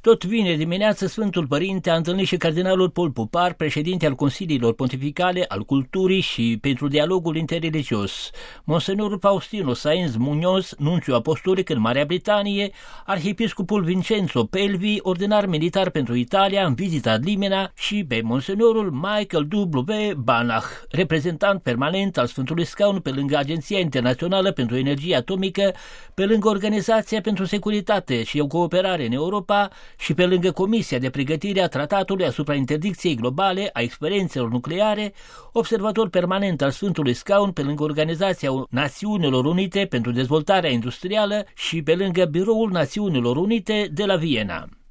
Tot vineri dimineață, Sfântul Părinte a întâlnit și cardinalul Paul Pupar, președinte al Consiliilor Pontificale al Culturii și pentru dialogul interreligios. Monsenorul Faustino Sainz Muñoz, nunțiu apostolic în Marea Britanie, arhiepiscopul Vincenzo Pelvi, ordinar militar pentru Italia în vizita ad limina, și pe monsenorul Michael W. Banach, reprezentant permanent al Sfântului Scaun pe lângă Agenția Internațională pentru Energie Atomică, pe lângă Organizația pentru Securitate și Cooperare în Europa și pe lângă Comisia de Pregătire a Tratatului asupra interdicției globale a experiențelor nucleare, observator permanent al Sfântului Scaun pe lângă Organizația Națiunilor Unite pentru Dezvoltarea Industrială și pe lângă Biroul Națiunilor Unite de la Viena.